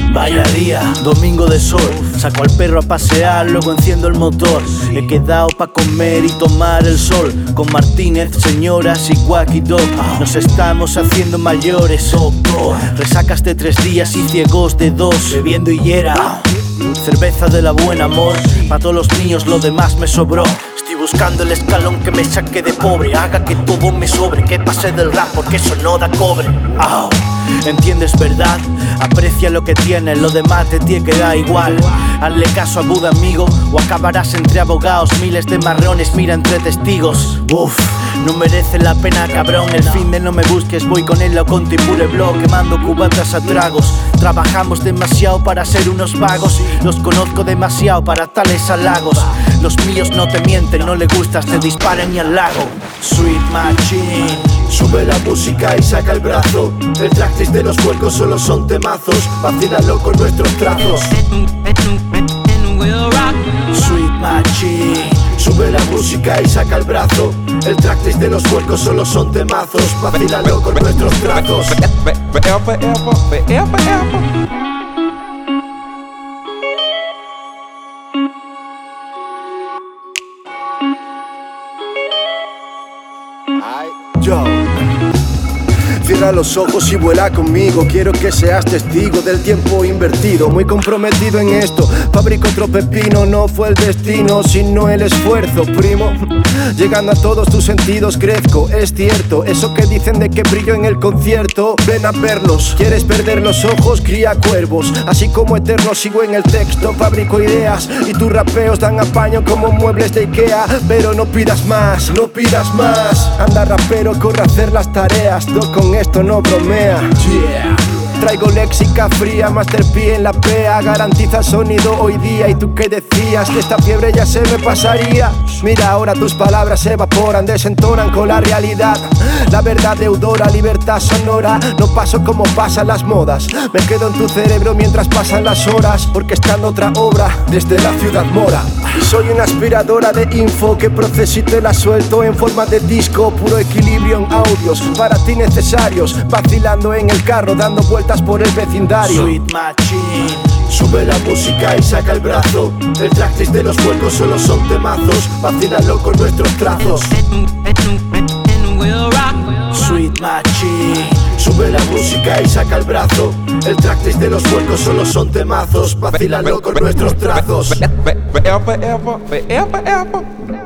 Vaya día, domingo de sol. Saco al perro a pasear, luego enciendo el motor. He quedado pa' comer y tomar el sol. Con Martínez, señoras y Wacky Dog. Nos estamos haciendo mayores, doctor. Resacas de 3 días y ciegos de 2. Bebiendo higuera, cerveza de la buena, amor. Pa' todos los niños lo demás me sobró. Estoy buscando el escalón que me saque de pobre. Haga que todo me sobre, que pase del rap porque eso no da cobre. ¿Entiendes, verdad? Aprecia lo que tienes, lo demás te tiene que dar igual. Hazle caso a Buda, amigo, o acabarás entre abogados. Miles de marrones, mira entre testigos. No merece la pena, cabrón. El fin de no me busques, voy con el Oconto y pure blog, quemando cubatas a tragos. Trabajamos demasiado para ser unos vagos. Los conozco demasiado para tales halagos. Los míos no te mienten, no le gustas, te disparan y al lago. Sweet Machine. Sube la música y saca el brazo. El tracklist de los huecos solo son temazos. Vacílalo con nuestros trazos. Sweet Machine. Sube la música y saca el brazo. El tracklist de los huecos solo son temazos. Vacílalo con nuestros trazos. Yo. Cierra los ojos y vuela conmigo. Quiero que seas testigo del tiempo invertido. Muy comprometido en esto. Fabrico otro pepino. No fue el destino, sino el esfuerzo, primo. Llegando a todos tus sentidos crezco. Es cierto, eso que dicen de que brillo en el concierto. Ven a verlos. ¿Quieres perder los ojos? Cría cuervos. Así como eterno sigo en el texto. Fabrico ideas y tus rapeos dan apaño como muebles de Ikea. Pero no pidas más, no pidas más. Anda rapero, corre a hacer las tareas. Con esto no bromea. Yeah. Traigo léxica fría, Master P en la PEA. Garantiza sonido hoy día. ¿Y tú qué decías? Que esta fiebre ya se me pasaría. Mira, ahora tus palabras se evaporan, desentonan con la realidad. La verdad deudora, libertad sonora. No paso como pasan las modas. Me quedo en tu cerebro mientras pasan las horas. Orquestando otra obra desde la ciudad mora. Y soy una aspiradora de info que proceso y te la suelto en forma de disco. Puro equilibrio en audios para ti necesarios. Vacilando en el carro, dando vueltas por el vecindario. Sweet Machine. Sube la música y saca el brazo. El tracklist de los huecos solo son temazos. Vacílalo con nuestros trazos. Sweet Machine. Sube la música y saca el brazo. El tracklist de los huecos solo son temazos. Vacílalo con nuestros trazos.